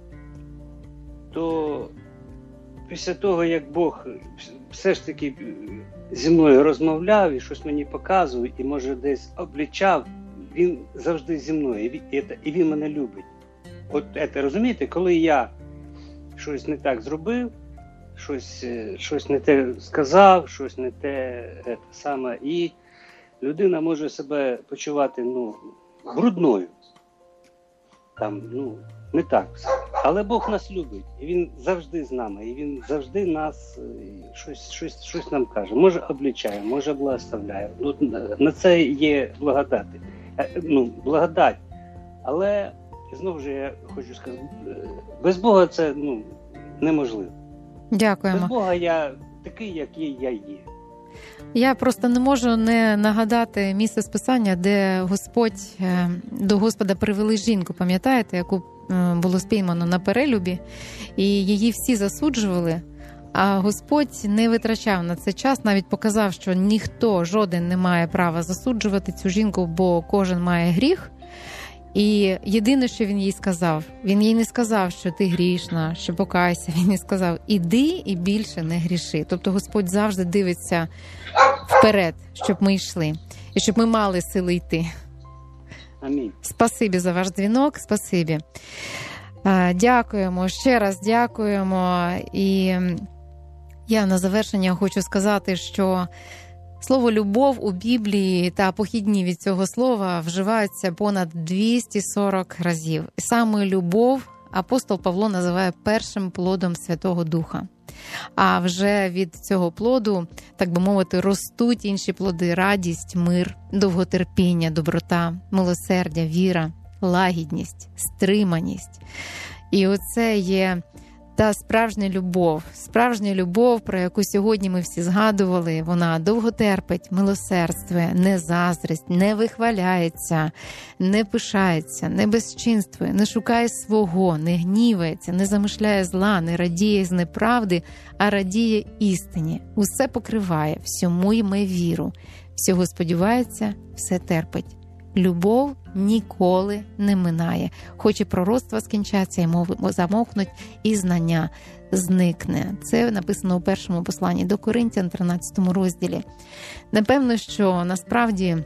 то після того, як Бог все ж таки зі мною розмовляв і щось мені показував, і, може, десь обличав, він завжди зі мною, і, і він мене любить. От це, розумієте, коли я щось не так зробив, щось, щось не те сказав, щось не те, те саме, і людина може себе почувати, ну, брудною. Там, ну, не так все. Але Бог нас любить, і Він завжди з нами, і Він завжди нас щось, щось, щось нам каже. Може обличає, може благословляє. Ну, на це є благодати. Ну, благодать. Але, знову ж я хочу сказати, без Бога це, ну, неможливо. Дякуємо. Без Бога я такий, який я є. Я просто не можу не нагадати місце з Писання, де Господь, до Господа привели жінку, пам'ятаєте, яку було спіймано на перелюбі, і її всі засуджували, а Господь не витрачав на це час, навіть показав, що ніхто, жоден не має права засуджувати цю жінку, бо кожен має гріх. І єдине, що він їй сказав, він їй не сказав, що ти грішна, що покайся, він їй сказав, іди і більше не гріши. Тобто Господь завжди дивиться вперед, щоб ми йшли, і щоб ми мали сили йти. Амінь. Спасибі за ваш дзвінок, спасибі. Дякуємо, ще раз дякуємо. І я на завершення хочу сказати, що слово «любов» у Біблії та похідні від цього слова вживаються понад двісті сорок разів. І саме любов апостол Павло називає першим плодом Святого Духа. А вже від цього плоду, так би мовити, ростуть інші плоди: радість, мир, довготерпіння, доброта, милосердя, віра, лагідність, стриманість. І оце є та справжня любов, справжня любов, про яку сьогодні ми всі згадували. Вона довго терпить, милосердствує, не заздрить, не вихваляється, не пишається, не безчинствує, не шукає свого, не гнівається, не замишляє зла, не радіє з неправди, а радіє істині. Усе покриває, всьому йме віру, всього сподівається, все терпить. Любов ніколи не минає. Хоч і пророцтва скінчаться, і мови замовкнуть, і знання зникне. Це написано у першому посланні до Коринтян, тринадцятому розділі. Напевно, що насправді,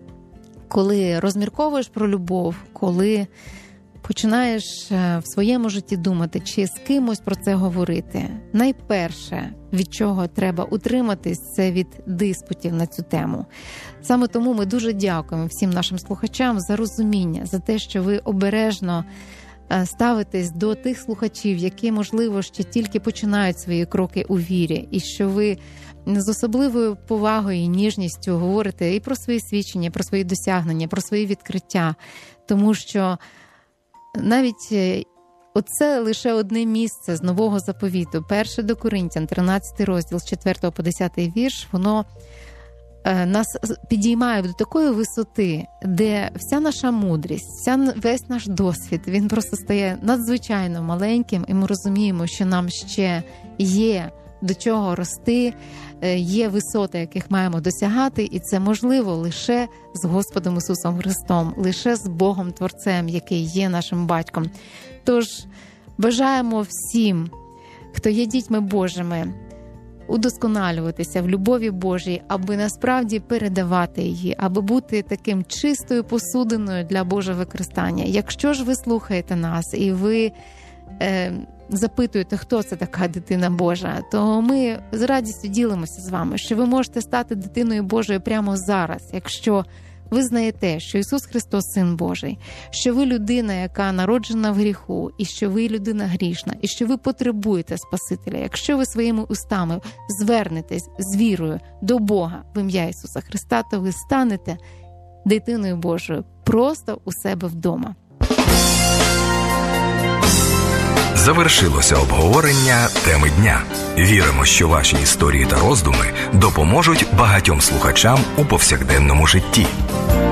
коли розмірковуєш про любов, коли починаєш в своєму житті думати, чи з кимось про це говорити, найперше, від чого треба утриматись, це від диспутів на цю тему. Саме тому ми дуже дякуємо всім нашим слухачам за розуміння, за те, що ви обережно ставитесь до тих слухачів, які, можливо, ще тільки починають свої кроки у вірі, і що ви з особливою повагою і ніжністю говорите і про свої свідчення, про свої досягнення, про свої відкриття. Тому що навіть оце лише одне місце з Нового Заповіту, перше до Коринтян, тринадцятий розділ, з четвертого по десятий вірш, воно нас підіймає до такої висоти, де вся наша мудрість, вся, весь наш досвід, він просто стає надзвичайно маленьким, і ми розуміємо, що нам ще є до чого рости, є висоти, яких маємо досягати, і це можливо лише з Господом Ісусом Христом, лише з Богом Творцем, який є нашим батьком. Тож бажаємо всім, хто є дітьми Божими, удосконалюватися в любові Божій, аби насправді передавати її, аби бути таким чистою посудиною для Божого використання. Якщо ж ви слухаєте нас і ви е, запитуєте, хто це така дитина Божа, то ми з радістю ділимося з вами, що ви можете стати дитиною Божою прямо зараз, якщо ви знаєте, що Ісус Христос – Син Божий, що ви людина, яка народжена в гріху, і що ви людина грішна, і що ви потребуєте Спасителя. Якщо ви своїми устами звернетесь з вірою до Бога в ім'я Ісуса Христа, то ви станете дитиною Божою просто у себе вдома. Завершилося обговорення теми дня. Віримо, що ваші історії та роздуми допоможуть багатьом слухачам у повсякденному житті.